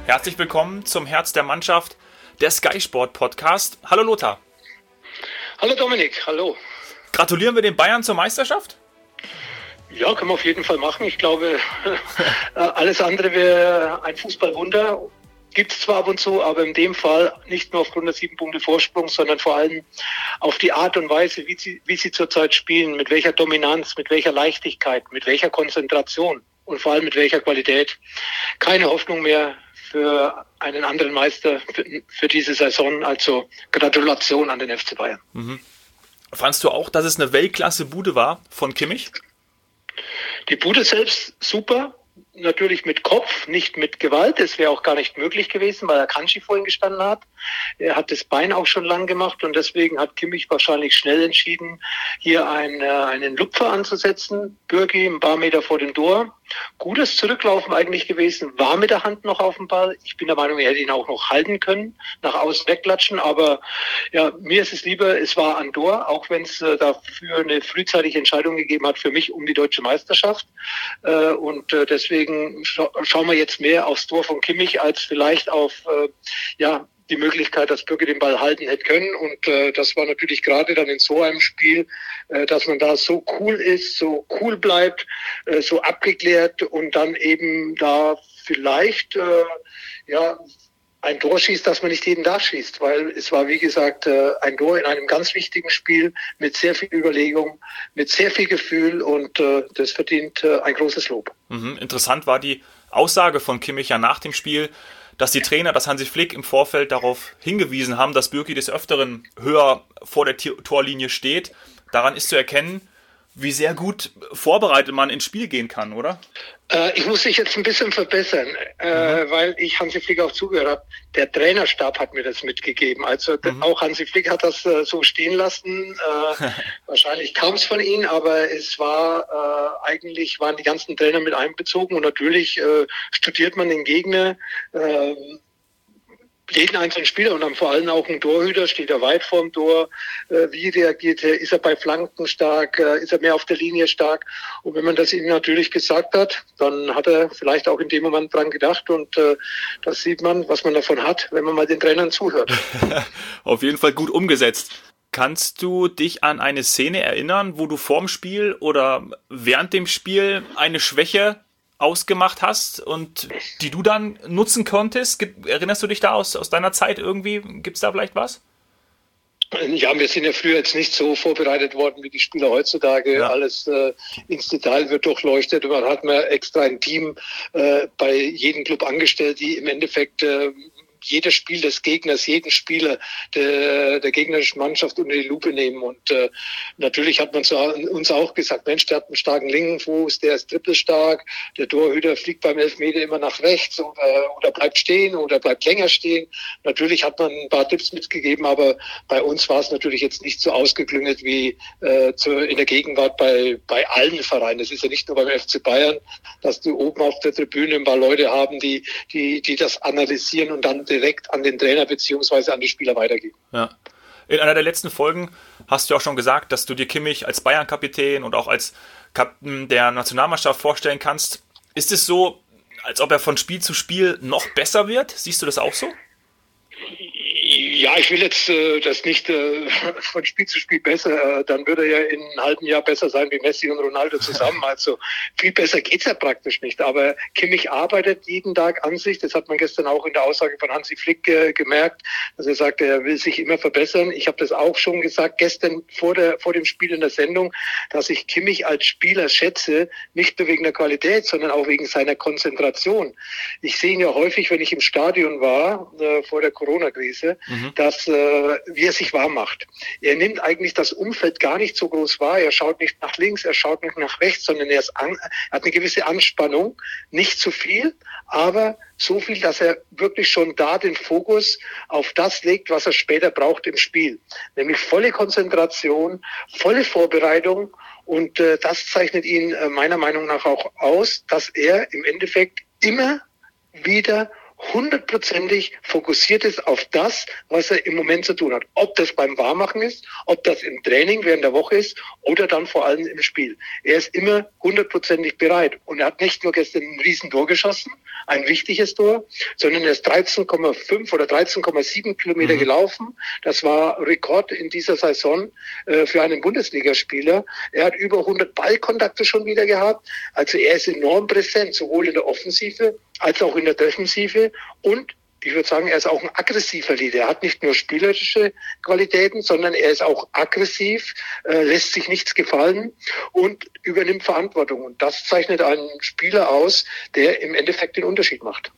Herzlich willkommen zum Herz der Mannschaft, der Sky Sport Podcast. Hallo Lothar. Hallo Dominik, hallo. Gratulieren wir den Bayern zur Meisterschaft? Ja, können wir auf jeden Fall machen. Ich glaube, alles andere wäre ein Fußballwunder. Gibt es zwar ab und zu, aber in dem Fall nicht nur aufgrund der 7 Punkte Vorsprung, sondern vor allem auf die Art und Weise, wie sie zurzeit spielen, mit welcher Dominanz, mit welcher Leichtigkeit, mit welcher Konzentration und vor allem mit welcher Qualität. Keine Hoffnung mehr für einen anderen Meister für diese Saison. Also Gratulation an den FC Bayern. Mhm. Fandst du auch, dass es eine Weltklasse-Bude war von Kimmich? Die Bude selbst super. Natürlich mit Kopf, nicht mit Gewalt. Das wäre auch gar nicht möglich gewesen, weil Akanji vorhin gestanden hat. Er hat das Bein auch schon lang gemacht und deswegen hat Kimmich wahrscheinlich schnell entschieden, hier einen Lupfer anzusetzen. Bürki ein paar Meter vor dem Tor. Gutes Zurücklaufen eigentlich gewesen, war mit der Hand noch auf dem Ball. Ich bin der Meinung, er hätte ihn auch noch halten können, nach außen wegklatschen. Aber ja, mir ist es lieber, es war Andor, auch wenn es dafür eine frühzeitige Entscheidung gegeben hat für mich um die deutsche Meisterschaft. Deswegen schauen wir jetzt mehr aufs Tor von Kimmich als vielleicht auf die Möglichkeit, dass Bürki den Ball halten hätte können. Und das war natürlich gerade dann in so einem Spiel, dass man da so cool ist, so cool bleibt, so abgeklärt und dann eben da vielleicht ein Tor schießt, das man nicht jeden Tag schießt. Weil es war, wie gesagt, ein Tor in einem ganz wichtigen Spiel mit sehr viel Überlegung, mit sehr viel Gefühl und das verdient ein großes Lob. Interessant war die Aussage von Kimmich ja nach dem Spiel, dass die Trainer, dass Hansi Flick im Vorfeld darauf hingewiesen haben, dass Bürki des Öfteren höher vor der Torlinie steht. Daran ist zu erkennen, wie sehr gut vorbereitet man ins Spiel gehen kann, oder? Ich muss mich jetzt ein bisschen verbessern, weil ich Hansi Flick auch zugehört habe. Der Trainerstab hat mir das mitgegeben. Also auch Hansi Flick hat das so stehen lassen. Wahrscheinlich kam es von ihm, aber es war eigentlich waren die ganzen Trainer mit einbezogen und natürlich studiert man den Gegner. Jeden einzelnen Spieler und dann vor allem auch ein Torhüter, steht er weit vorm Tor, wie reagiert er, ist er bei Flanken stark, ist er mehr auf der Linie stark und wenn man das ihm natürlich gesagt hat, dann hat er vielleicht auch in dem Moment dran gedacht und das sieht man, was man davon hat, wenn man mal den Trainern zuhört. Auf jeden Fall gut umgesetzt. Kannst du dich an eine Szene erinnern, wo du vorm Spiel oder während dem Spiel eine Schwäche ausgemacht hast und die du dann nutzen konntest? Erinnerst du dich da aus deiner Zeit irgendwie? Gibt es da vielleicht was? Ja, wir sind ja früher jetzt nicht so vorbereitet worden wie die Spieler heutzutage. Ja. Alles ins Detail wird durchleuchtet und man hat extra ein Team bei jedem Club angestellt, die im Endeffekt jedes Spiel des Gegners, jeden Spieler der gegnerischen Mannschaft unter die Lupe nehmen. Und natürlich hat man uns auch gesagt, Mensch, der hat einen starken linken Fuß, der ist trippelstark, der Torhüter fliegt beim Elfmeter immer nach rechts oder bleibt stehen oder bleibt länger stehen. Natürlich hat man ein paar Tipps mitgegeben, aber bei uns war es natürlich jetzt nicht so ausgeklüngelt wie in der Gegenwart bei allen Vereinen. Es ist ja nicht nur beim FC Bayern, dass du oben auf der Tribüne ein paar Leute haben, die das analysieren und dann direkt an den Trainer bzw. an die Spieler weitergeben. Ja. In einer der letzten Folgen hast du auch schon gesagt, dass du dir Kimmich als Bayern-Kapitän und auch als Kapitän der Nationalmannschaft vorstellen kannst. Ist es so, als ob er von Spiel zu Spiel noch besser wird? Siehst du das auch so? Ja, ich will jetzt das nicht von Spiel zu Spiel besser, dann würde er ja in einem halben Jahr besser sein wie Messi und Ronaldo zusammen. Also viel besser geht's ja praktisch nicht. Aber Kimmich arbeitet jeden Tag an sich. Das hat man gestern auch in der Aussage von Hansi Flick gemerkt, dass er sagte, er will sich immer verbessern. Ich habe das auch schon gesagt gestern vor dem Spiel in der Sendung, dass ich Kimmich als Spieler schätze, nicht nur wegen der Qualität, sondern auch wegen seiner Konzentration. Ich sehe ihn ja häufig, wenn ich im Stadion war, vor der Corona-Krise, dass wie er sich warm macht. Er nimmt eigentlich das Umfeld gar nicht so groß wahr. Er schaut nicht nach links, er schaut nicht nach rechts, sondern er hat eine gewisse Anspannung. Nicht zu viel, aber so viel, dass er wirklich schon da den Fokus auf das legt, was er später braucht im Spiel. Nämlich volle Konzentration, volle Vorbereitung und das zeichnet ihn meiner Meinung nach auch aus, dass er im Endeffekt immer wieder hundertprozentig fokussiert ist auf das, was er im Moment zu tun hat. Ob das beim Warmmachen ist, ob das im Training während der Woche ist oder dann vor allem im Spiel. Er ist immer hundertprozentig bereit. Und er hat nicht nur gestern ein Riesentor geschossen, ein wichtiges Tor, sondern er ist 13,5 oder 13,7 Kilometer gelaufen. Das war Rekord in dieser Saison für einen Bundesligaspieler. Er hat über 100 Ballkontakte schon wieder gehabt. Also er ist enorm präsent, sowohl in der Offensive als auch in der Defensive. Und ich würde sagen, er ist auch ein aggressiver Leader. Er hat nicht nur spielerische Qualitäten, sondern er ist auch aggressiv, lässt sich nichts gefallen und übernimmt Verantwortung. Und das zeichnet einen Spieler aus, der im Endeffekt den Unterschied macht.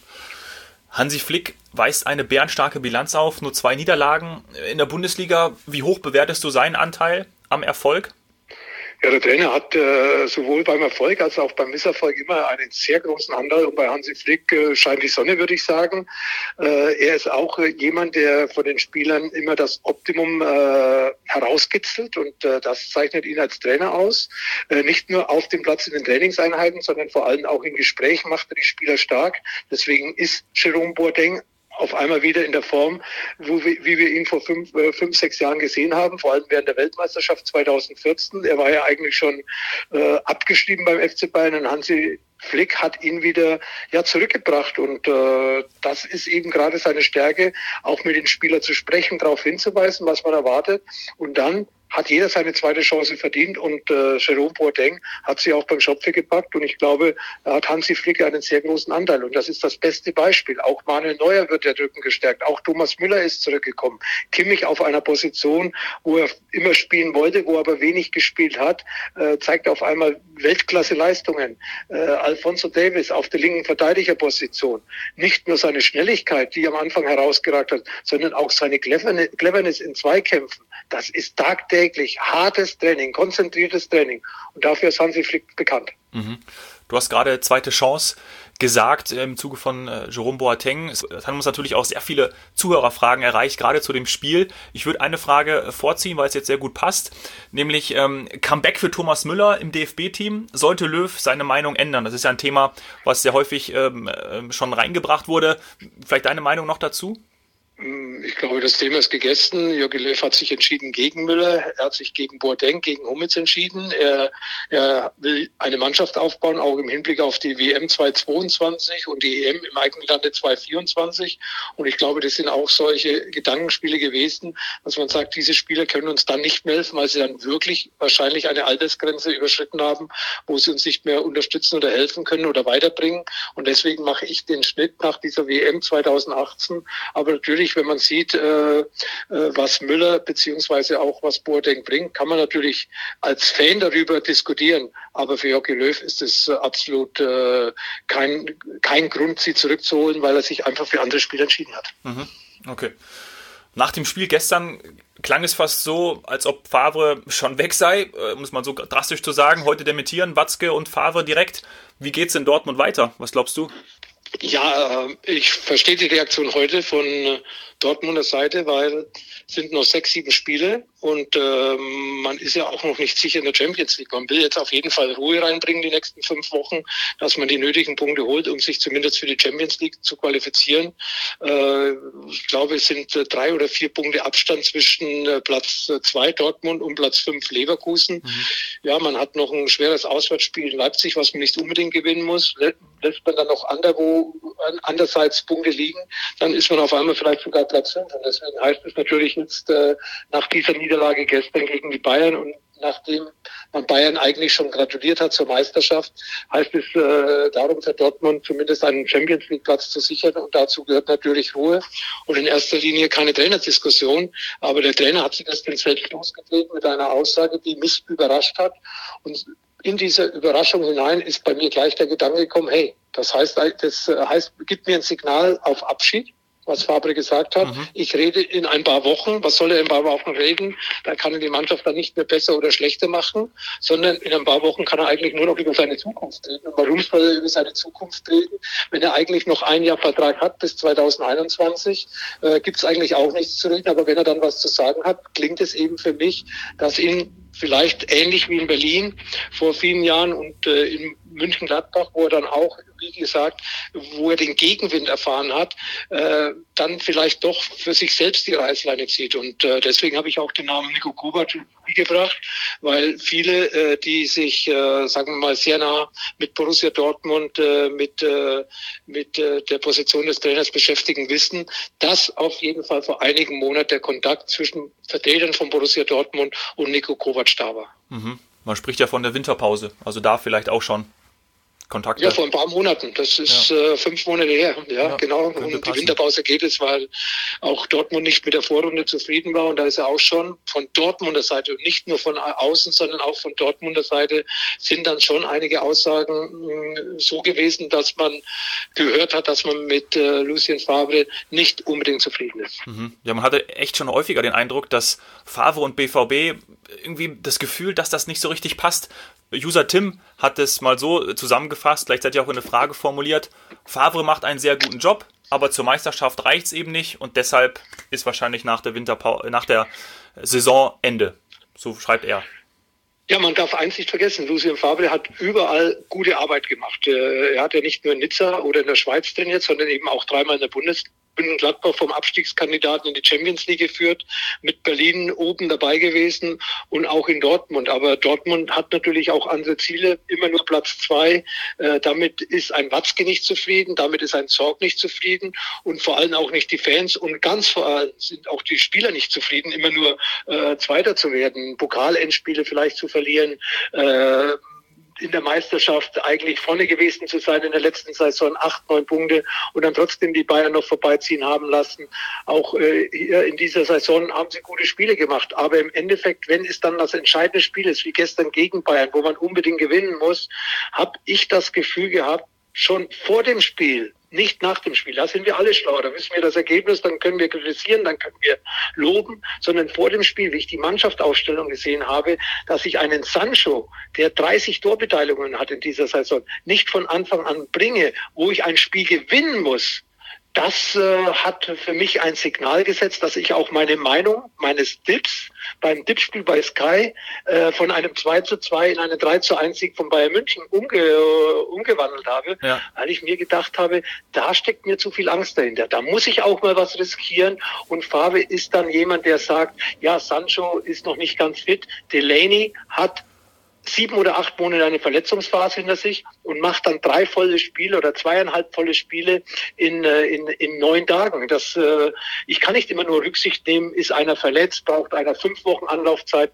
Hansi Flick weist eine bärenstarke Bilanz auf, nur 2 Niederlagen in der Bundesliga. Wie hoch bewertest du seinen Anteil am Erfolg? Ja, der Trainer hat sowohl beim Erfolg als auch beim Misserfolg immer einen sehr großen Anteil. Und bei Hansi Flick scheint die Sonne, würde ich sagen. Er ist auch jemand, der von den Spielern immer das Optimum herauskitzelt. Und das zeichnet ihn als Trainer aus. Nicht nur auf dem Platz in den Trainingseinheiten, sondern vor allem auch in Gesprächen macht er die Spieler stark. Deswegen ist Jerome Boateng auf einmal wieder in der Form, wie wir ihn vor 5, 6 Jahren gesehen haben, vor allem während der Weltmeisterschaft 2014. Er war ja eigentlich schon abgeschrieben beim FC Bayern und Hansi Flick hat ihn wieder zurückgebracht und das ist eben gerade seine Stärke, auch mit den Spielern zu sprechen, darauf hinzuweisen, was man erwartet und dann hat jeder seine zweite Chance verdient und Jerome Boateng hat sie auch beim Schopfe gepackt und ich glaube, da hat Hansi Flick einen sehr großen Anteil und das ist das beste Beispiel. Auch Manuel Neuer wird der Rücken gestärkt, auch Thomas Müller ist zurückgekommen. Kimmich auf einer Position, wo er immer spielen wollte, wo er aber wenig gespielt hat, zeigt auf einmal Weltklasse-Leistungen. Alphonso Davies auf der linken Verteidigerposition. Nicht nur seine Schnelligkeit, die am Anfang herausgeragt hat, sondern auch seine Cleverness in Zweikämpfen. Das ist tagtäglich hartes Training, konzentriertes Training. Und dafür ist Hansi Flick bekannt. Du hast gerade zweite Chance gesagt im Zuge von Jerome Boateng. Es haben uns natürlich auch sehr viele Zuhörerfragen erreicht, gerade zu dem Spiel. Ich würde eine Frage vorziehen, weil es jetzt sehr gut passt, nämlich Comeback für Thomas Müller im DFB-Team. Sollte Löw seine Meinung ändern? Das ist ja ein Thema, was sehr häufig schon reingebracht wurde. Vielleicht deine Meinung noch dazu? Ich glaube, das Thema ist gegessen. Jogi Löw hat sich entschieden gegen Müller. Er hat sich gegen Boateng, gegen Hummels entschieden. Er will eine Mannschaft aufbauen, auch im Hinblick auf die WM 2022 und die EM im eigenen Lande 2024. Und ich glaube, das sind auch solche Gedankenspiele gewesen, dass man sagt, diese Spieler können uns dann nicht mehr helfen, weil sie dann wirklich wahrscheinlich eine Altersgrenze überschritten haben, wo sie uns nicht mehr unterstützen oder helfen können oder weiterbringen. Und deswegen mache ich den Schnitt nach dieser WM 2018. Aber natürlich, wenn man sieht, was Müller beziehungsweise auch was Boateng bringt, kann man natürlich als Fan darüber diskutieren. Aber für Jogi Löw ist es absolut kein Grund, sie zurückzuholen, weil er sich einfach für andere Spieler entschieden hat. Okay. Nach dem Spiel gestern klang es fast so, als ob Favre schon weg sei, um es mal so drastisch zu sagen. Heute dementieren Watzke und Favre direkt. Wie geht's in Dortmund weiter? Was glaubst du? Ja, ich verstehe die Reaktion heute von Dortmunder Seite, weil es sind noch 6, 7 Spiele und man ist ja auch noch nicht sicher in der Champions League. Man will jetzt auf jeden Fall Ruhe reinbringen die nächsten 5 Wochen, dass man die nötigen Punkte holt, um sich zumindest für die Champions League zu qualifizieren. Ich glaube, es sind 3 oder 4 Punkte Abstand zwischen Platz 2 Dortmund und Platz 5 Leverkusen. Ja, man hat noch ein schweres Auswärtsspiel in Leipzig, was man nicht unbedingt gewinnen muss. Lässt man dann noch andererseits Punkte liegen, dann ist man auf einmal vielleicht sogar Platz 5. Und deswegen heißt es natürlich jetzt nach dieser Niederlage gestern gegen die Bayern und nachdem man Bayern eigentlich schon gratuliert hat zur Meisterschaft, heißt es darum für Dortmund zumindest einen Champions-League-Platz zu sichern und dazu gehört natürlich Ruhe und in erster Linie keine Trainerdiskussion, aber der Trainer hat sich das ins Feld losgetreten mit einer Aussage, die mich überrascht hat und in diese Überraschung hinein ist bei mir gleich der Gedanke gekommen, hey, das heißt, gibt mir ein Signal auf Abschied, was Favre gesagt hat. Ich rede in ein paar Wochen. Was soll er in ein paar Wochen reden? Da kann er die Mannschaft dann nicht mehr besser oder schlechter machen, sondern in ein paar Wochen kann er eigentlich nur noch über seine Zukunft reden. Und warum soll er über seine Zukunft reden, wenn er eigentlich noch ein Jahr Vertrag hat bis 2021? Gibt es eigentlich auch nichts zu reden. Aber wenn er dann was zu sagen hat, klingt es eben für mich, dass ihn vielleicht ähnlich wie in Berlin vor vielen Jahren und in München-Gladbach, wo er dann auch, wie gesagt, wo er den Gegenwind erfahren hat, dann vielleicht doch für sich selbst die Reißleine zieht. Und deswegen habe ich auch den Namen Niko Kovac gebracht, weil viele, die sich, sagen wir mal, sehr nah mit Borussia Dortmund, mit der Position des Trainers beschäftigen, wissen, dass auf jeden Fall vor einigen Monaten der Kontakt zwischen Vertretern von Borussia Dortmund und Niko Kovac da war. Mhm. Man spricht ja von der Winterpause, also da vielleicht auch schon Kontakte. Ja, vor ein paar Monaten. Das ist 5 Monate her. Ja, genau. Und die Winterpause geht es, weil auch Dortmund nicht mit der Vorrunde zufrieden war. Und da ist er auch schon von Dortmunder Seite und nicht nur von außen, sondern auch von Dortmunder Seite sind dann schon einige Aussagen so gewesen, dass man gehört hat, dass man mit Lucien Favre nicht unbedingt zufrieden ist. Mhm. Ja, man hatte echt schon häufiger den Eindruck, dass Favre und BVB irgendwie das Gefühl, dass das nicht so richtig passt. User Tim hat es mal so zusammengefasst, gleichzeitig auch in eine Frage formuliert. Favre macht einen sehr guten Job, aber zur Meisterschaft reicht es eben nicht und deshalb ist wahrscheinlich nach der Saisonende. So schreibt er. Ja, man darf eins nicht vergessen, Lucien Favre hat überall gute Arbeit gemacht. Er hat ja nicht nur in Nizza oder in der Schweiz trainiert, sondern eben auch 3-mal in der Bundesliga. Gladbach vom Abstiegskandidaten in die Champions League geführt, mit Berlin oben dabei gewesen und auch in Dortmund. Aber Dortmund hat natürlich auch andere Ziele, immer nur Platz 2. Damit ist ein Watzke nicht zufrieden, damit ist ein Zorc nicht zufrieden und vor allem auch nicht die Fans und ganz vor allem sind auch die Spieler nicht zufrieden, immer nur Zweiter zu werden, Pokalendspiele vielleicht zu verlieren, in der Meisterschaft eigentlich vorne gewesen zu sein in der letzten Saison, 8, 9 Punkte und dann trotzdem die Bayern noch vorbeiziehen haben lassen. Auch hier in dieser Saison haben sie gute Spiele gemacht. Aber im Endeffekt, wenn es dann das entscheidende Spiel ist, wie gestern gegen Bayern, wo man unbedingt gewinnen muss, habe ich das Gefühl gehabt, schon vor dem Spiel, nicht nach dem Spiel. Da sind wir alle schlau. Da wissen wir das Ergebnis, dann können wir kritisieren, dann können wir loben, sondern vor dem Spiel, wie ich die Mannschaftsaufstellung gesehen habe, dass ich einen Sancho, der 30 Torbeteiligungen hat in dieser Saison, nicht von Anfang an bringe, wo ich ein Spiel gewinnen muss. Das hat für mich ein Signal gesetzt, dass ich auch meine Meinung meines Tipps beim Tippspiel bei Sky von einem 2:2 in einen 3:1 Sieg von Bayern München umgewandelt habe, weil ich mir gedacht habe, da steckt mir zu viel Angst dahinter. Da muss ich auch mal was riskieren und Favre ist dann jemand, der sagt, ja, Sancho ist noch nicht ganz fit, Delaney hat 7 oder 8 Monate eine Verletzungsphase hinter sich und macht dann 3 volle Spiele oder 2,5 volle Spiele in 9 Tagen. Ich kann nicht immer nur Rücksicht nehmen, ist einer verletzt, braucht einer 5 Wochen Anlaufzeit.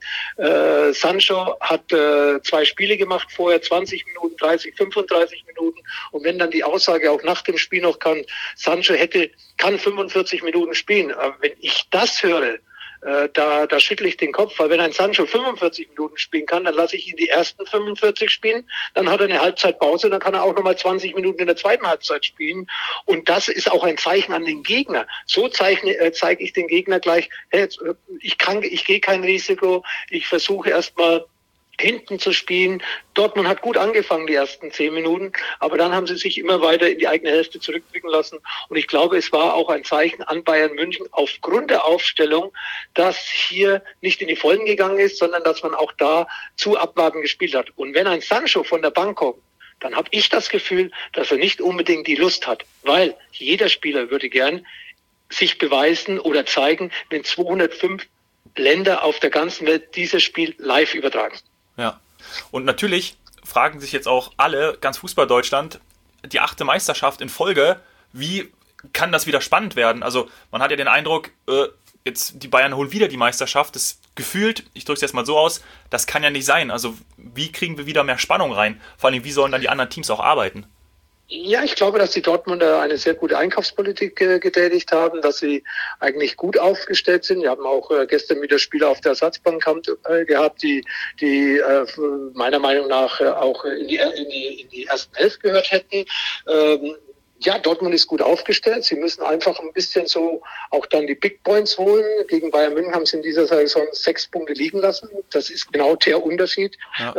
Sancho hat 2 Spiele gemacht vorher, 20 Minuten, 30, 35 Minuten. Und wenn dann die Aussage auch nach dem Spiel noch kann, Sancho kann 45 Minuten spielen. Aber wenn ich das höre, da schüttle ich den Kopf, weil wenn ein Sancho 45 Minuten spielen kann, dann lasse ich ihn die ersten 45 spielen, dann hat er eine Halbzeitpause, dann kann er auch nochmal 20 Minuten in der zweiten Halbzeit spielen und das ist auch ein Zeichen an den Gegner. So zeige ich den Gegner gleich, hey, ich gehe kein Risiko, ich versuche erstmal hinten zu spielen. Dortmund hat gut angefangen, die ersten 10 Minuten, aber dann haben sie sich immer weiter in die eigene Hälfte zurückblicken lassen. Und ich glaube, es war auch ein Zeichen an Bayern München aufgrund der Aufstellung, dass hier nicht in die Vollen gegangen ist, sondern dass man auch da zu abwarten gespielt hat. Und wenn ein Sancho von der Bank kommt, dann habe ich das Gefühl, dass er nicht unbedingt die Lust hat, weil jeder Spieler würde gern sich beweisen oder zeigen, wenn 205 Länder auf der ganzen Welt dieses Spiel live übertragen. Ja, und natürlich fragen sich jetzt auch alle, ganz Fußball-Deutschland, die 8. Meisterschaft in Folge, wie kann das wieder spannend werden? Also man hat ja den Eindruck, jetzt die Bayern holen wieder die Meisterschaft, das gefühlt, ich drücke es jetzt mal so aus, das kann ja nicht sein. Also wie kriegen wir wieder mehr Spannung rein? Vor allem, wie sollen dann die anderen Teams auch arbeiten? Ja, ich glaube, dass die Dortmunder eine sehr gute Einkaufspolitik getätigt haben, dass sie eigentlich gut aufgestellt sind. Wir haben auch gestern wieder Spieler auf der Ersatzbank gehabt, die meiner Meinung nach auch in die ersten 11 gehört hätten. Ja, Dortmund ist gut aufgestellt. Sie müssen einfach ein bisschen so auch dann die Big Points holen. Gegen Bayern München haben sie in dieser Saison 6 Punkte liegen lassen. Das ist genau der Unterschied,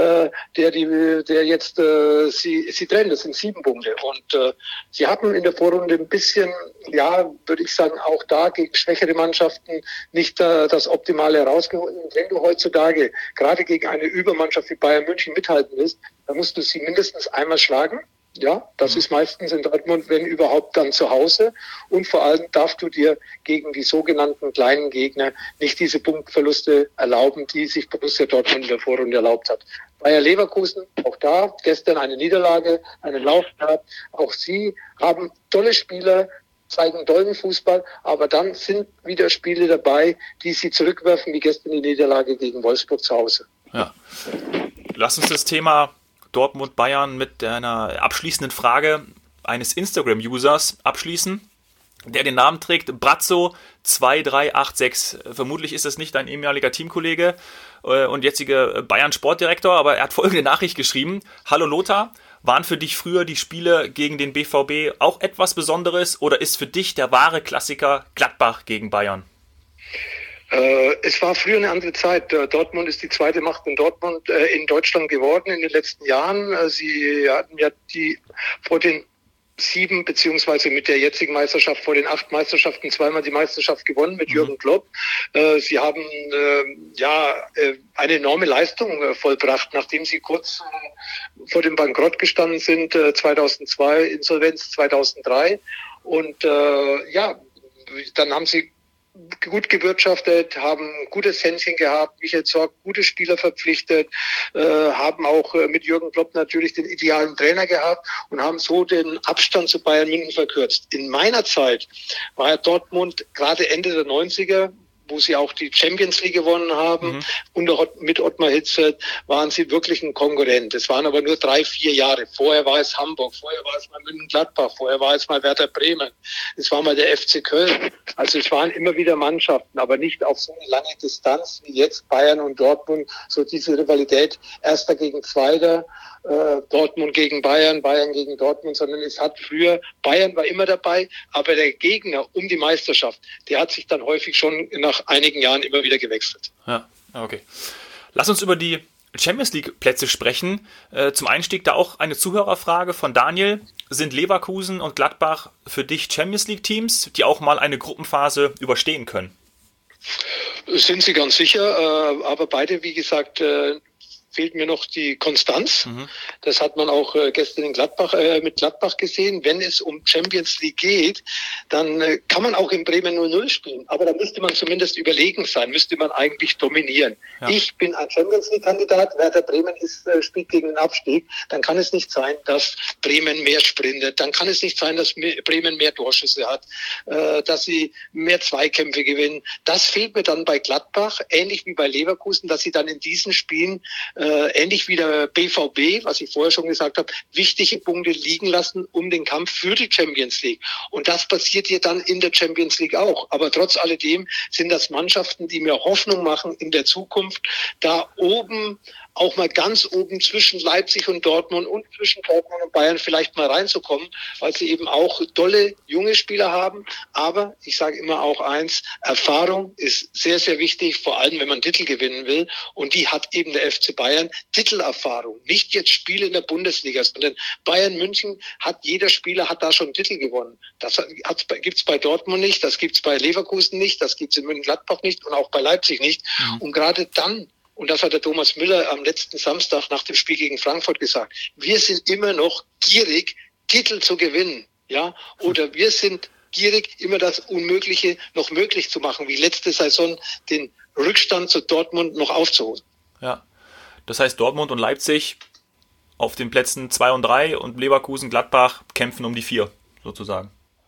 der jetzt sie trennt. Das sind 7 Punkte. Und sie hatten in der Vorrunde ein bisschen, ja, würde ich sagen, auch da gegen schwächere Mannschaften nicht das Optimale herausgeholt. Und wenn du heutzutage gerade gegen eine Übermannschaft wie Bayern München mithalten willst, da musst du sie mindestens einmal schlagen. Ja, das ist meistens in Dortmund, wenn überhaupt, dann zu Hause. Und vor allem darfst du dir gegen die sogenannten kleinen Gegner nicht diese Punktverluste erlauben, die sich Borussia Dortmund in der Vorrunde erlaubt hat. Bayer Leverkusen, auch da, gestern eine Niederlage, einen Laufstart. Auch sie haben tolle Spieler, zeigen tollen Fußball, aber dann sind wieder Spiele dabei, die sie zurückwerfen, wie gestern die Niederlage gegen Wolfsburg zu Hause. Ja. Lass uns das Thema Dortmund-Bayern mit einer abschließenden Frage eines Instagram-Users abschließen, der den Namen trägt Brazzo2386. Vermutlich ist das nicht dein ehemaliger Teamkollege und jetziger Bayern-Sportdirektor, aber er hat folgende Nachricht geschrieben. Hallo Lothar, waren für dich früher die Spiele gegen den BVB auch etwas Besonderes oder ist für dich der wahre Klassiker Gladbach gegen Bayern? Es war früher eine andere Zeit. Dortmund ist die zweite Macht in Deutschland geworden in den letzten Jahren. Sie hatten ja vor den 7 beziehungsweise mit der jetzigen Meisterschaft vor den 8 Meisterschaften zweimal die Meisterschaft gewonnen mit Jürgen Klopp. Sie haben eine enorme Leistung vollbracht, nachdem sie kurz vor dem Bankrott gestanden sind, 2002, Insolvenz 2003. Und dann haben sie gut gewirtschaftet, haben gutes Händchen gehabt, Michael Zorc gute Spieler verpflichtet, haben auch mit Jürgen Klopp natürlich den idealen Trainer gehabt und haben so den Abstand zu Bayern München verkürzt. In meiner Zeit war ja Dortmund gerade Ende der 90er, wo sie auch die Champions League gewonnen haben, und auch mit Ottmar Hitzfeld waren sie wirklich ein Konkurrent. Es waren aber nur 3-4 Jahre. Vorher war es Hamburg, vorher war es mal Mönchengladbach, vorher war es mal Werder Bremen, es war mal der FC Köln. Also es waren immer wieder Mannschaften, aber nicht auf so eine lange Distanz wie jetzt Bayern und Dortmund, so diese Rivalität Erster gegen Zweiter, Dortmund gegen Bayern, Bayern gegen Dortmund, sondern es hat früher, Bayern war immer dabei, aber der Gegner um die Meisterschaft, der hat sich dann häufig schon nach einigen Jahren immer wieder gewechselt. Ja, okay. Lass uns über die Champions League Plätze sprechen. Zum Einstieg da auch eine Zuhörerfrage von Daniel. Sind Leverkusen und Gladbach für dich Champions League Teams, die auch mal eine Gruppenphase überstehen können? Sind sie ganz sicher, aber beide, wie gesagt, fehlt mir noch die Konstanz. Das hat man auch gestern mit Gladbach gesehen. Wenn es um Champions League geht, dann kann man auch in Bremen 0-0 spielen. Aber da müsste man zumindest überlegen sein, müsste man eigentlich dominieren. Ja. Ich bin ein Champions League-Kandidat, Werder Bremen spielt gegen den Abstieg. Dann kann es nicht sein, dass Bremen mehr sprintet. Dann kann es nicht sein, dass Bremen mehr Torschüsse hat, dass sie mehr Zweikämpfe gewinnen. Das fehlt mir dann bei Gladbach, ähnlich wie bei Leverkusen, dass sie dann in diesen Spielen ähnlich wie der BVB, was ich vorher schon gesagt habe, wichtige Punkte liegen lassen um den Kampf für die Champions League. Und das passiert hier dann in der Champions League auch. Aber trotz alledem sind das Mannschaften, die mir Hoffnung machen in der Zukunft, da oben, auch mal ganz oben zwischen Leipzig und Dortmund und zwischen Dortmund und Bayern vielleicht mal reinzukommen, weil sie eben auch tolle junge Spieler haben. Aber ich sage immer auch eins, Erfahrung ist sehr, sehr wichtig, vor allem wenn man Titel gewinnen will. Und die hat eben der FC Bayern, Titelerfahrung. Nicht jetzt Spiele in der Bundesliga, sondern Bayern München jeder Spieler hat da schon Titel gewonnen. Das gibt's bei Dortmund nicht, das gibt's bei Leverkusen nicht, das gibt's in Mönchengladbach nicht und auch bei Leipzig nicht. Und gerade dann, und das hat der Thomas Müller am letzten Samstag nach dem Spiel gegen Frankfurt gesagt, wir sind immer noch gierig, Titel zu gewinnen. Ja, oder wir sind gierig, immer das Unmögliche noch möglich zu machen, wie letzte Saison den Rückstand zu Dortmund noch aufzuholen. Ja, das heißt Dortmund und Leipzig auf den Plätzen 2 und 3 und Leverkusen, Gladbach kämpfen um die 4 sozusagen.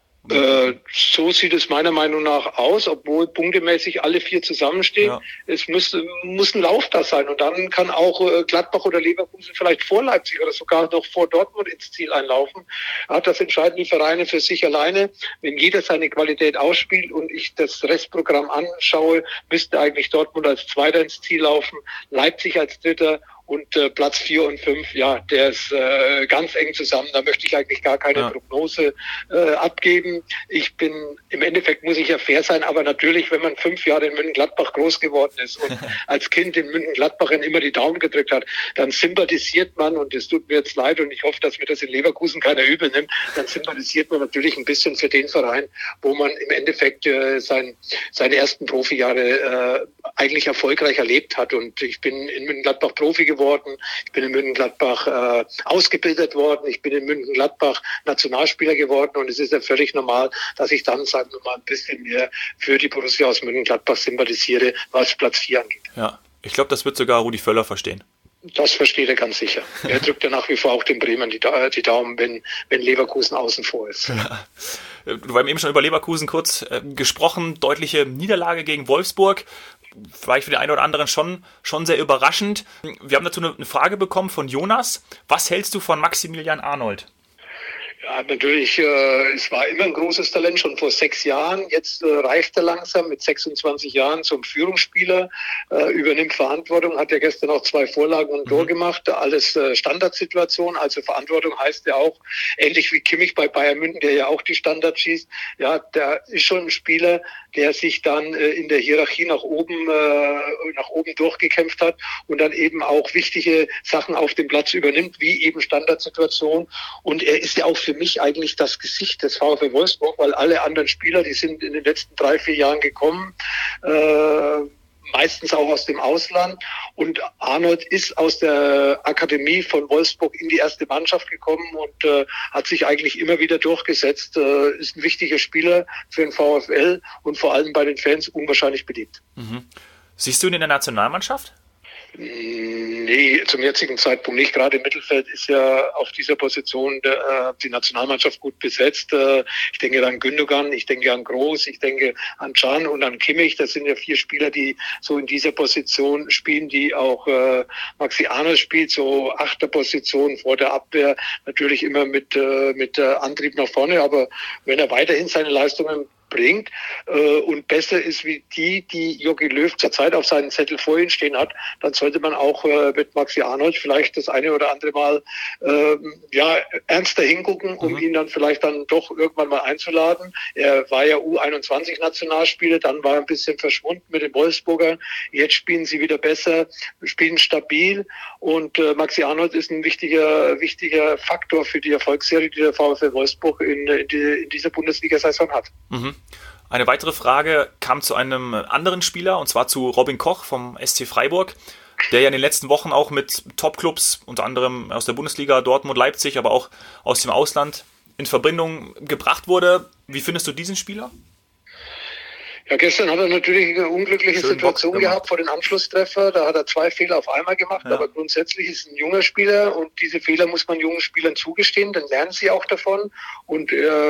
So sieht es meiner Meinung nach aus, obwohl punktemäßig alle 4 zusammenstehen. Ja. Es muss ein Lauf da sein und dann kann auch Gladbach oder Leverkusen vielleicht vor Leipzig oder sogar noch vor Dortmund ins Ziel einlaufen. Hat das entscheiden die Vereine für sich alleine. Wenn jeder seine Qualität ausspielt und ich das Restprogramm anschaue, müsste eigentlich Dortmund als Zweiter ins Ziel laufen, Leipzig als Dritter. Und Platz 4 und 5, ja, der ist ganz eng zusammen. Da möchte ich eigentlich gar keine Prognose abgeben. Im Endeffekt muss ich ja fair sein, aber natürlich, wenn man 5 Jahre in Mönchengladbach groß geworden ist und als Kind in Mönchengladbachern immer die Daumen gedrückt hat, dann sympathisiert man, und es tut mir jetzt leid und ich hoffe, dass mir das in Leverkusen keiner übel nimmt, dann sympathisiert man natürlich ein bisschen für den Verein, wo man im Endeffekt seine ersten Profijahre eigentlich erfolgreich erlebt hat. Und ich bin in Mönchengladbach Profi geworden, geworden, ich bin in Mönchengladbach ausgebildet worden, ich bin in Mönchengladbach Nationalspieler geworden und es ist ja völlig normal, dass ich dann, sagen wir mal, ein bisschen mehr für die Borussia aus Mönchengladbach sympathisiere, was Platz 4 angeht. Ja, ich glaube, das wird sogar Rudi Völler verstehen. Das versteht er ganz sicher. Er drückt ja nach wie vor auch den Bremern die Daumen, wenn Leverkusen außen vor ist. Ja. Du haben eben schon über Leverkusen kurz gesprochen. Deutliche Niederlage gegen Wolfsburg. Vielleicht für den einen oder anderen schon sehr überraschend. Wir haben dazu eine Frage bekommen von Jonas. Was hältst du von Maximilian Arnold? Ja, natürlich, es war immer ein großes Talent, schon vor 6 Jahren. Jetzt reift er langsam mit 26 Jahren zum Führungsspieler, übernimmt Verantwortung, hat ja gestern auch 2 Vorlagen und ein Tor gemacht. Alles Standardsituation, also Verantwortung heißt ja auch, ähnlich wie Kimmich bei Bayern München, der ja auch die Standards schießt. Ja, der ist schon ein Spieler, der sich dann in der Hierarchie nach oben durchgekämpft hat und dann eben auch wichtige Sachen auf dem Platz übernimmt, wie eben Standardsituation. Und er ist ja auch für mich eigentlich das Gesicht des VfL Wolfsburg, weil alle anderen Spieler, die sind in den letzten 3-4 Jahren gekommen, meistens auch aus dem Ausland. Und Arnold ist aus der Akademie von Wolfsburg in die erste Mannschaft gekommen und hat sich eigentlich immer wieder durchgesetzt. Ist ein wichtiger Spieler für den VfL und vor allem bei den Fans unwahrscheinlich beliebt. Mhm. Siehst du ihn in der Nationalmannschaft? Nee, zum jetzigen Zeitpunkt nicht. Gerade im Mittelfeld ist ja auf dieser Position die Nationalmannschaft gut besetzt. Ich denke an Gündogan, ich denke an Groß, ich denke an Can und an Kimmich. Das sind ja 4 Spieler, die so in dieser Position spielen, die auch Maxi Arnold spielt, so 8. Position vor der Abwehr. Natürlich immer mit Antrieb nach vorne, aber wenn er weiterhin seine Leistungen bringt und besser ist wie die Jogi Löw zurzeit auf seinen Zettel vor ihm stehen hat, dann sollte man auch mit Maxi Arnold vielleicht das eine oder andere Mal ernster hingucken, um ihn dann vielleicht dann doch irgendwann mal einzuladen. Er war ja U21-Nationalspieler, dann war er ein bisschen verschwunden mit den Wolfsburgern. Jetzt spielen sie wieder besser, spielen stabil und Maxi Arnold ist ein wichtiger Faktor für die Erfolgsserie, die der VfL Wolfsburg in dieser Bundesliga-Saison hat. Mhm. Eine weitere Frage kam zu einem anderen Spieler, und zwar zu Robin Koch vom SC Freiburg, der ja in den letzten Wochen auch mit Top-Clubs, unter anderem aus der Bundesliga, Dortmund, Leipzig, aber auch aus dem Ausland in Verbindung gebracht wurde. Wie findest du diesen Spieler? Ja, gestern hat er natürlich eine unglückliche Situation gehabt vor den Anschlusstreffer. Da hat er 2 Fehler auf einmal gemacht, aber grundsätzlich ist ein junger Spieler und diese Fehler muss man jungen Spielern zugestehen, dann lernen sie auch davon und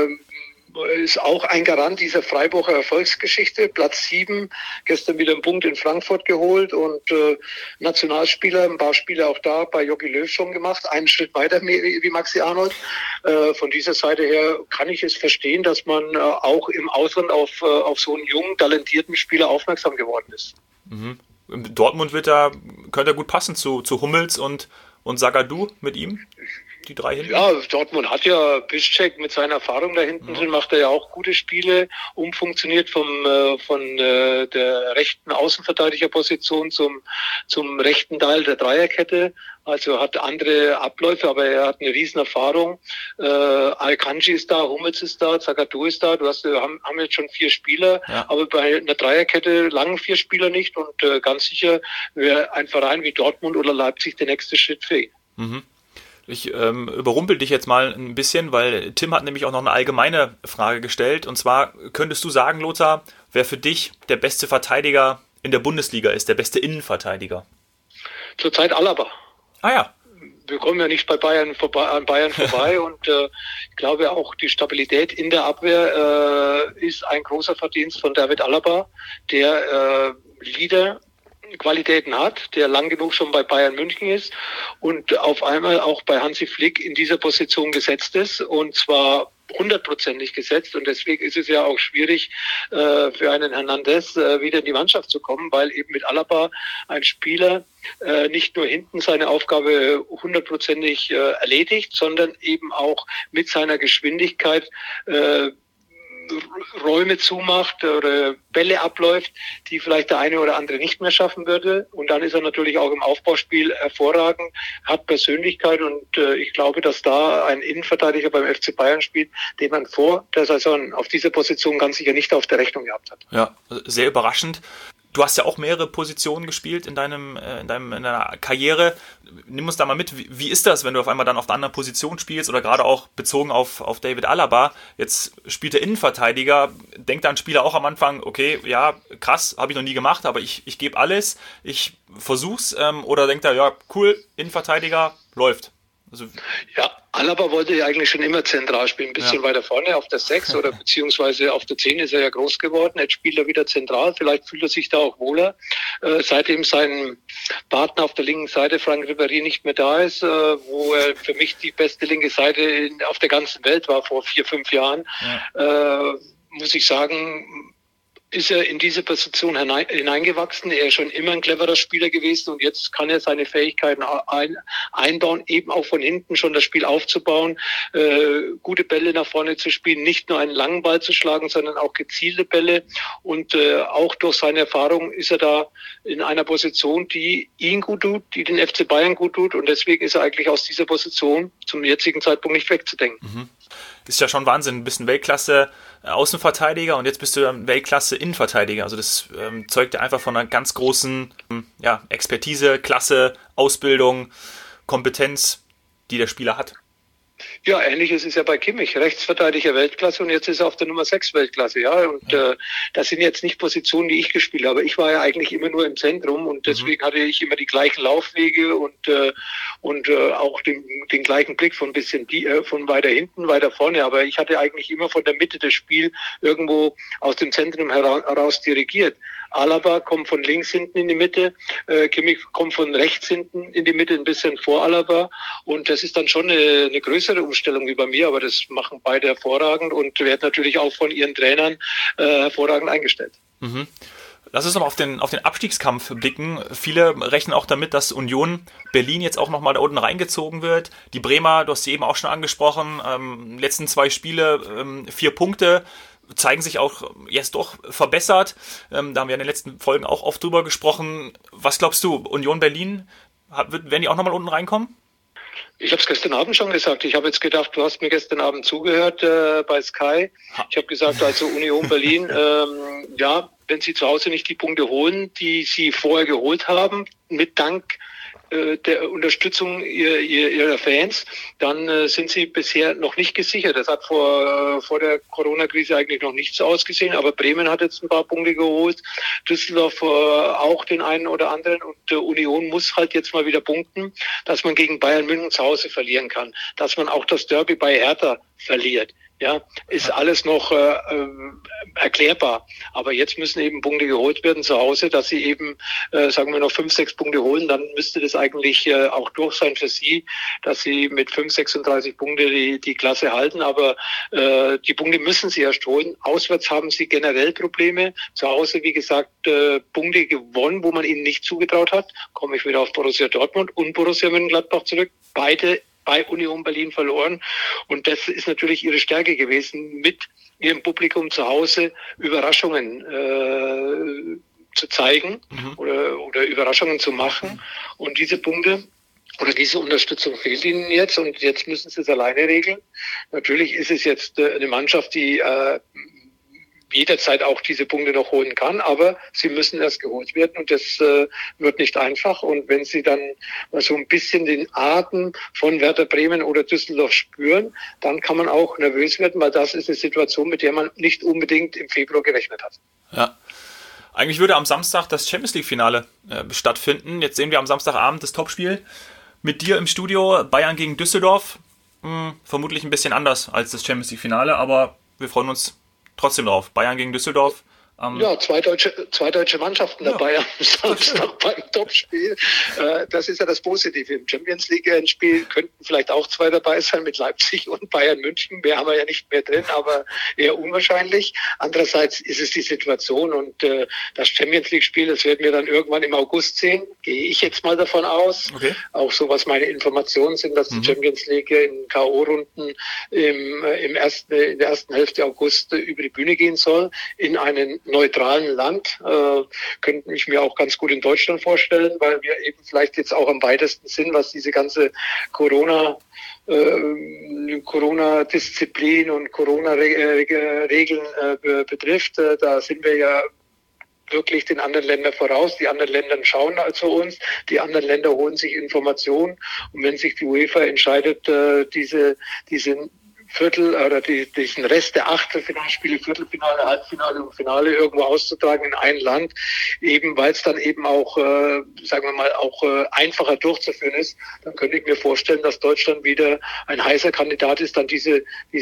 ist auch ein Garant dieser Freiburger Erfolgsgeschichte. Platz 7, gestern wieder einen Punkt in Frankfurt geholt und Nationalspieler, ein paar Spiele auch da bei Jogi Löw schon gemacht, einen Schritt weiter wie Maxi Arnold. Von dieser Seite her kann ich es verstehen, dass man auch im Ausland auf so einen jungen, talentierten Spieler aufmerksam geworden ist. Mhm. Dortmund könnte er gut passen zu Hummels und Zagadou mit ihm? Die 3 hinten? Ja, Dortmund hat ja Piszczek mit seiner Erfahrung da hinten drin, macht er ja auch gute Spiele, umfunktioniert von der rechten Außenverteidigerposition zum rechten Teil der Dreierkette. Also hat andere Abläufe, aber er hat eine riesen Erfahrung. Akanji ist da, Hummels ist da, Zagadou ist da. Wir haben jetzt schon 4 Spieler, aber bei einer Dreierkette langen 4 Spieler nicht und ganz sicher wäre ein Verein wie Dortmund oder Leipzig der nächste Schritt für ihn. Mhm. Ich überrumpel dich jetzt mal ein bisschen, weil Tim hat nämlich auch noch eine allgemeine Frage gestellt. Und zwar, könntest du sagen, Lothar, wer für dich der beste Verteidiger in der Bundesliga ist, der beste Innenverteidiger? Zurzeit Alaba. Ah ja. Wir kommen ja nicht an Bayern vorbei und ich glaube auch die Stabilität in der Abwehr ist ein großer Verdienst von David Alaba, der Leader-Qualitäten hat, der lang genug schon bei Bayern München ist und auf einmal auch bei Hansi Flick in dieser Position gesetzt ist und zwar 100% gesetzt und deswegen ist es ja auch schwierig für einen Hernandez wieder in die Mannschaft zu kommen, weil eben mit Alaba ein Spieler nicht nur hinten seine Aufgabe 100% erledigt, sondern eben auch mit seiner Geschwindigkeit Räume zumacht oder Bälle abläuft, die vielleicht der eine oder andere nicht mehr schaffen würde. Und dann ist er natürlich auch im Aufbauspiel hervorragend, hat Persönlichkeit und ich glaube, dass da ein Innenverteidiger beim FC Bayern spielt, den man vor der Saison auf dieser Position ganz sicher nicht auf der Rechnung gehabt hat. Ja, sehr überraschend. Du hast ja auch mehrere Positionen gespielt in deiner Karriere. Nimm uns da mal mit. Wie ist das, wenn du auf einmal dann auf einer anderen Position spielst oder gerade auch bezogen auf David Alaba? Jetzt spielt der Innenverteidiger. Denkt da ein Spieler auch am Anfang, okay, ja, krass, habe ich noch nie gemacht, aber ich gebe alles, ich versuch's. Oder denkt er, ja, cool, Innenverteidiger, läuft. Also, ja, Alaba wollte ja eigentlich schon immer zentral spielen, ein bisschen weiter vorne auf der 6 oder beziehungsweise auf der 10 ist er ja groß geworden. Jetzt spielt er wieder zentral, vielleicht fühlt er sich da auch wohler. Seitdem sein Partner auf der linken Seite, Franck Ribéry, nicht mehr da ist, wo er für mich die beste linke Seite auf der ganzen Welt war vor 4-5 Jahren, muss ich sagen, ist er in diese Position hineingewachsen. Er ist schon immer ein cleverer Spieler gewesen und jetzt kann er seine Fähigkeiten einbauen, eben auch von hinten schon das Spiel aufzubauen, gute Bälle nach vorne zu spielen, nicht nur einen langen Ball zu schlagen, sondern auch gezielte Bälle. Und auch durch seine Erfahrung ist er da in einer Position, die ihn gut tut, die den FC Bayern gut tut. Und deswegen ist er eigentlich aus dieser Position zum jetzigen Zeitpunkt nicht wegzudenken. Mhm. Ist ja schon Wahnsinn. Du bist ein Weltklasse Außenverteidiger und jetzt bist du ein Weltklasse Innenverteidiger. Also das zeugt ja einfach von einer ganz großen Expertise, Klasse, Ausbildung, Kompetenz, die der Spieler hat. Ja, ähnliches ist ja bei Kimmich, Rechtsverteidiger Weltklasse und jetzt ist er auf der Nummer 6 Weltklasse, ja. Und das sind jetzt nicht Positionen, die ich gespielt habe. Ich war ja eigentlich immer nur im Zentrum und deswegen hatte ich immer die gleichen Laufwege und auch den gleichen Blick von ein bisschen von weiter hinten, weiter vorne. Aber ich hatte eigentlich immer von der Mitte das Spiel irgendwo aus dem Zentrum heraus dirigiert. Alaba kommt von links hinten in die Mitte, Kimmich kommt von rechts hinten in die Mitte, ein bisschen vor Alaba. Und das ist dann schon eine größere Umstellung wie bei mir, aber das machen beide hervorragend und werden natürlich auch von ihren Trainern hervorragend eingestellt. Mhm. Lass uns noch auf den Abstiegskampf blicken. Viele rechnen auch damit, dass Union Berlin jetzt auch nochmal da unten reingezogen wird. Die Bremer, du hast sie eben auch schon angesprochen, letzten 2 Spiele, 4 Punkte, zeigen sich auch jetzt doch verbessert. Da haben wir in den letzten Folgen auch oft drüber gesprochen. Was glaubst du, Union Berlin, werden die auch nochmal unten reinkommen? Ich habe es gestern Abend schon gesagt. Ich habe jetzt gedacht, du hast mir gestern Abend zugehört bei Sky. Ich habe gesagt, also Union Berlin, wenn sie zu Hause nicht die Punkte holen, die sie vorher geholt haben, mit Dank der Unterstützung ihrer Fans, dann sind sie bisher noch nicht gesichert. Das hat vor der Corona-Krise eigentlich noch nicht so ausgesehen, aber Bremen hat jetzt ein paar Punkte geholt, Düsseldorf auch den einen oder anderen und Union muss halt jetzt mal wieder punkten, dass man gegen Bayern München zu Hause verlieren kann, dass man auch das Derby bei Hertha verliert. Ja, ist alles noch erklärbar. Aber jetzt müssen eben Punkte geholt werden zu Hause, dass sie eben, sagen wir noch 5, 6 Punkte holen. Dann müsste das eigentlich auch durch sein für sie, dass sie mit 5, 36 Punkte die Klasse halten. Aber die Punkte müssen sie erst holen. Auswärts haben sie generell Probleme. Zu Hause, wie gesagt, Punkte gewonnen, wo man ihnen nicht zugetraut hat. Komme ich wieder auf Borussia Dortmund und Borussia Mönchengladbach zurück. Beide bei Union Berlin verloren. Und das ist natürlich ihre Stärke gewesen, mit ihrem Publikum zu Hause Überraschungen zu zeigen oder Überraschungen zu machen. Und diese Punkte oder diese Unterstützung fehlt ihnen jetzt und jetzt müssen sie es alleine regeln. Natürlich ist es jetzt eine Mannschaft, die jederzeit auch diese Punkte noch holen kann, aber sie müssen erst geholt werden und das wird nicht einfach. Und wenn sie dann mal so ein bisschen den Atem von Werder Bremen oder Düsseldorf spüren, dann kann man auch nervös werden, weil das ist eine Situation, mit der man nicht unbedingt im Februar gerechnet hat. Ja. Eigentlich würde am Samstag das Champions-League-Finale stattfinden. Jetzt sehen wir am Samstagabend das Topspiel mit dir im Studio, Bayern gegen Düsseldorf. Vermutlich ein bisschen anders als das Champions-League-Finale, aber wir freuen uns trotzdem drauf. Bayern gegen Düsseldorf. Ja, zwei deutsche Mannschaften dabei am Samstag beim Topspiel. Das ist ja das Positive. Im Champions League-Spiel könnten vielleicht auch 2 dabei sein mit Leipzig und Bayern München. Mehr haben wir ja nicht mehr drin, aber eher unwahrscheinlich. Andererseits ist es die Situation und das Champions League-Spiel, das werden wir dann irgendwann im August sehen. Gehe ich jetzt mal davon aus. Okay. Auch so, was meine Informationen sind, dass die Champions League in K.O.-Runden in der ersten Hälfte August über die Bühne gehen soll. In einen neutralen Land, könnte ich mir auch ganz gut in Deutschland vorstellen, weil wir eben vielleicht jetzt auch am weitesten sind, was diese ganze Corona-Disziplin und Corona-Regeln betrifft. Da sind wir ja wirklich den anderen Ländern voraus. Die anderen Länder schauen zu uns, die anderen Länder holen sich Informationen. Und wenn sich die UEFA entscheidet, diesen Rest der Achtelfinalspiele, Viertelfinale, Halbfinale und Finale irgendwo auszutragen in ein Land, eben weil es dann eben auch, einfacher durchzuführen ist, dann könnte ich mir vorstellen, dass Deutschland wieder ein heißer Kandidat ist, dann diesen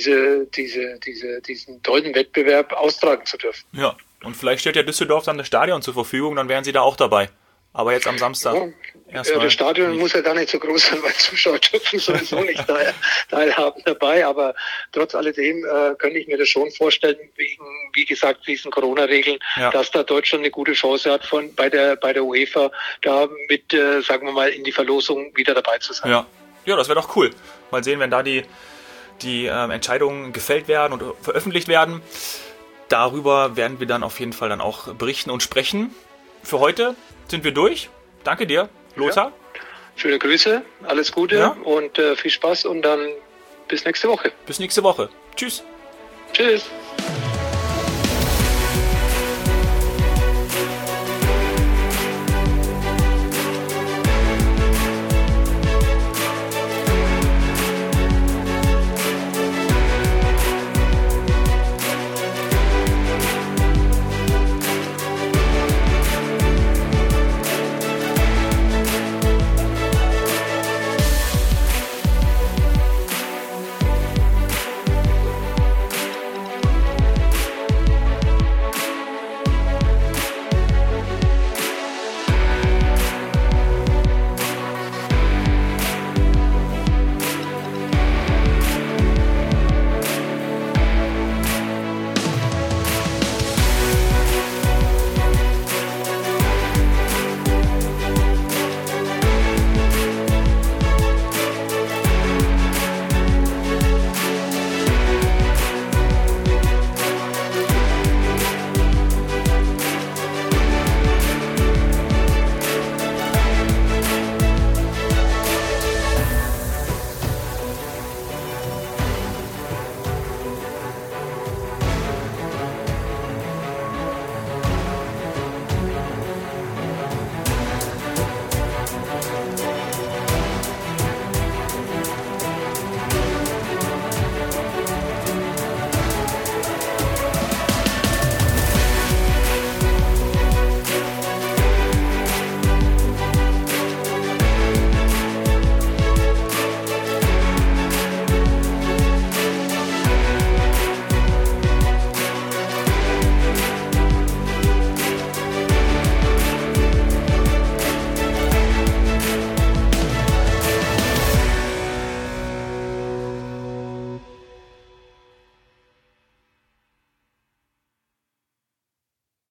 tollen Wettbewerb austragen zu dürfen. Ja, und vielleicht stellt ja Düsseldorf dann das Stadion zur Verfügung, dann wären sie da auch dabei. Aber jetzt am Samstag. Ja, das Stadion muss ja gar nicht so groß sein, weil Zuschauer dürfen sowieso nicht teilhaben dabei. Aber trotz alledem könnte ich mir das schon vorstellen, wegen, wie gesagt, diesen Corona-Regeln, dass da Deutschland eine gute Chance hat, bei der UEFA da mit, in die Verlosung wieder dabei zu sein. Ja, das wäre doch cool. Mal sehen, wenn da die Entscheidungen gefällt werden und veröffentlicht werden. Darüber werden wir dann auf jeden Fall dann auch berichten und sprechen. Für heute sind wir durch. Danke dir, Lothar. Ja. Schöne Grüße, alles Gute und viel Spaß und dann bis nächste Woche. Bis nächste Woche. Tschüss. Tschüss.